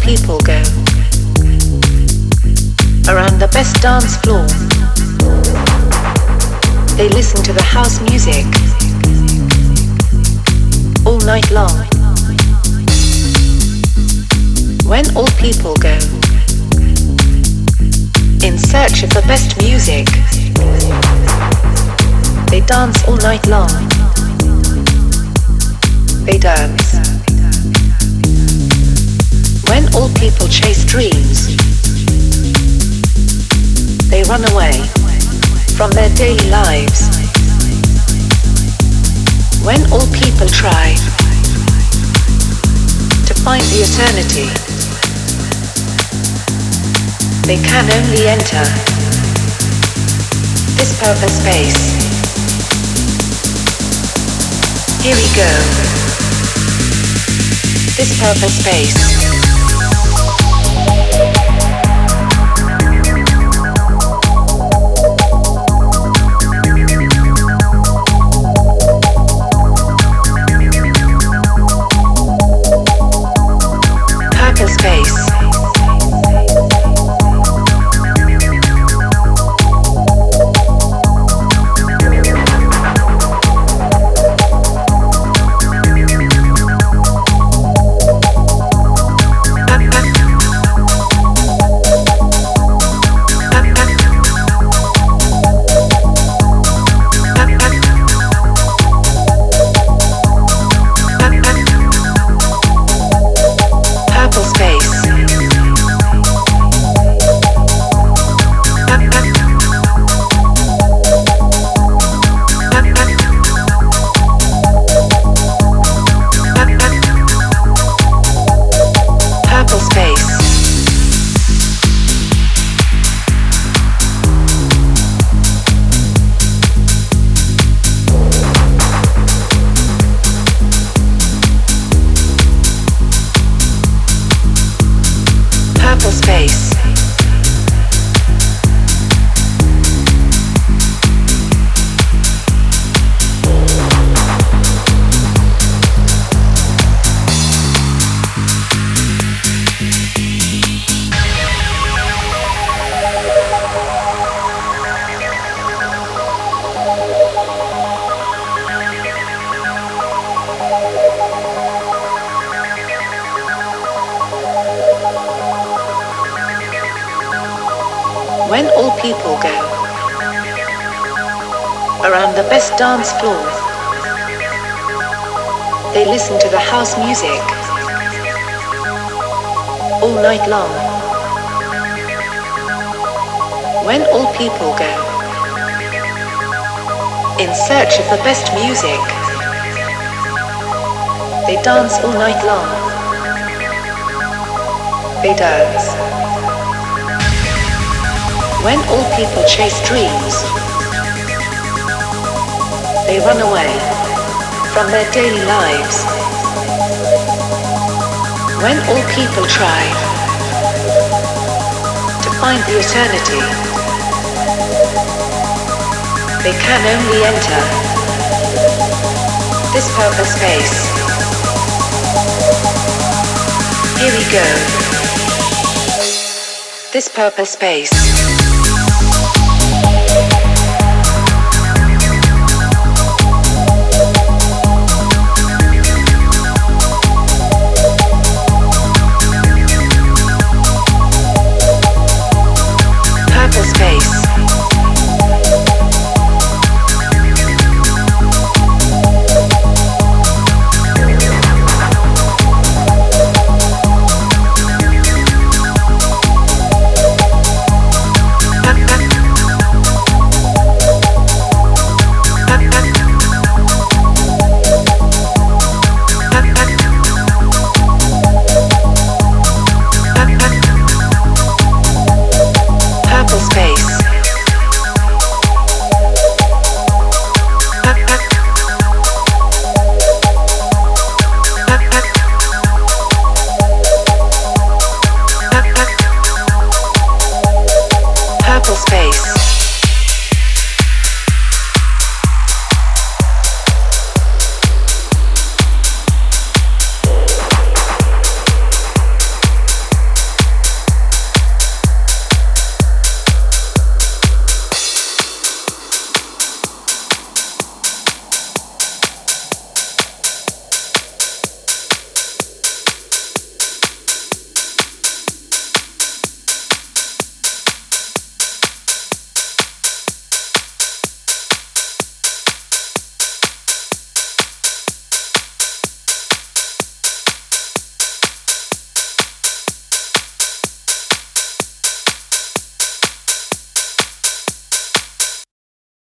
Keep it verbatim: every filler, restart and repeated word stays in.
people go around the best dance floor. They listen to the house music all night long. When all people go in search of the best music, they dance all night long. They dance. When all people chase dreams, they run away from their daily lives. When all people try to find the eternity, they can only enter this purpose space. Here we go. This purpose space. When all people go around the best dance floor, they listen to the house music all night long. When all people go in search of the best music, they dance all night long. They dance. When all people chase dreams, they run away from their daily lives. When all people try to find the eternity, they can only enter this purpose space. Here we go. This purpose space.